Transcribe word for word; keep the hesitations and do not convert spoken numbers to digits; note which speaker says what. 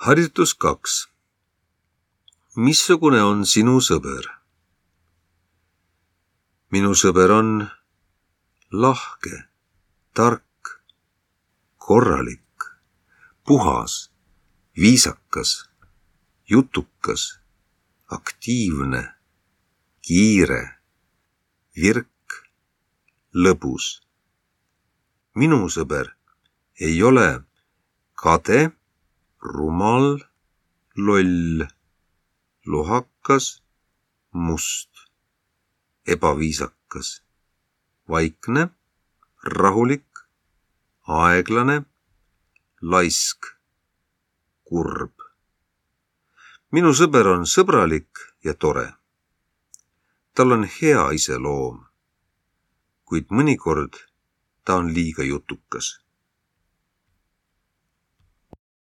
Speaker 1: Harjutus kaks. Missugune on sinu sõber? Minu sõber on lahke, tark, korralik, puhas, viisakas, jutukas, aktiivne, kiire, virk, lõbus. Minu sõber ei ole kade, rumal, loll, lohakas, must, ebaviisakas, vaikne, rahulik, aeglane, laisk, kurb. Minu sõber on sõbralik ja tore. Tal on hea iseloom, kuid mõnikord ta on liiga jutukas.